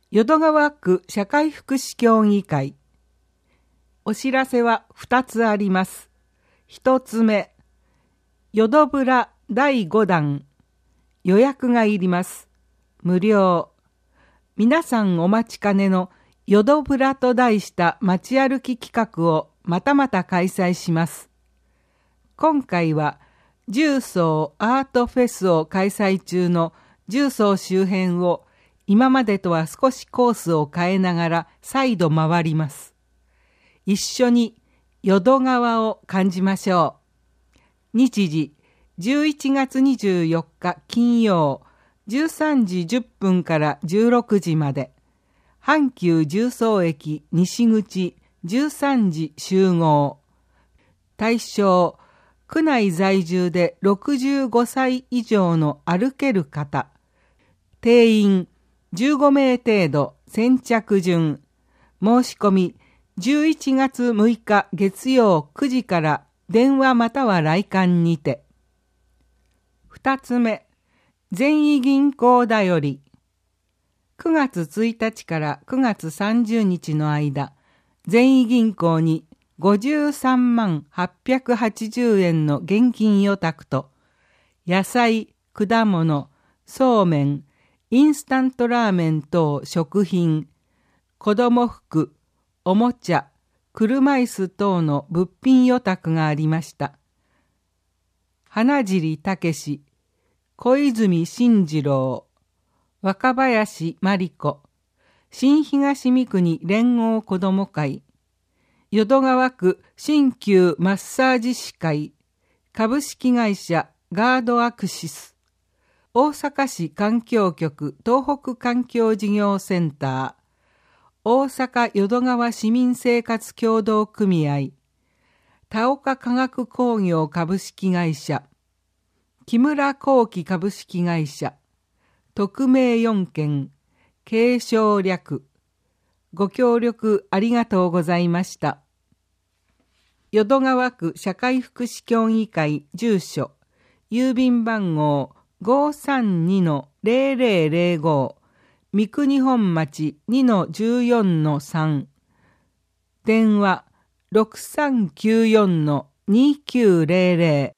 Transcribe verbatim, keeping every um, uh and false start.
淀川区社会福祉協議会。お知らせはふたつあります。ひとつめ、淀ブラだいごだん。予約がいります。無料。皆さんお待ちかねの淀ブラと題した街歩き企画をまたまた開催します。今回は重曹アートフェスを開催中の重曹周辺を今までとは少しコースを変えながら再度回ります。一緒に淀川を感じましょう。日時じゅういちがつにじゅうよっか金曜じゅうさんじじゅっぷんからじゅうろくじまで、阪急重曹駅西口じゅうさんじ集合。対象、区内在住でろくじゅうごさい以上の歩ける方。定員じゅうごめい程度、先着順。申し込みじゅういちがつむいか月曜くじから電話または来館にて。二つ目、善意銀行だより。くがつついたちからくがつさんじゅうにちの間、善意銀行にごじゅうさんまんはっぴゃくはちじゅうえんの現金預託と、野菜、果物、そうめん、インスタントラーメン等食品、子供服、おもちゃ、車椅子等の物品預託がありました。花尻武史、小泉進次郎、若林真理子、新東三国連合子ども会、淀川区新旧マッサージ師会、株式会社ガードアクシス、大阪市環境局東北環境事業センター、大阪淀川市民生活協同組合、田岡化学工業株式会社、木村工機株式会社、特命よんけん、継承略。ご協力ありがとうございました。淀川区社会福祉協議会住所、郵便番号 ごーさんにのぜろぜろぜろご、三国本町 にのじゅうよんのさん、電話 ろくさんきゅうよんのにきゅうぜろぜろ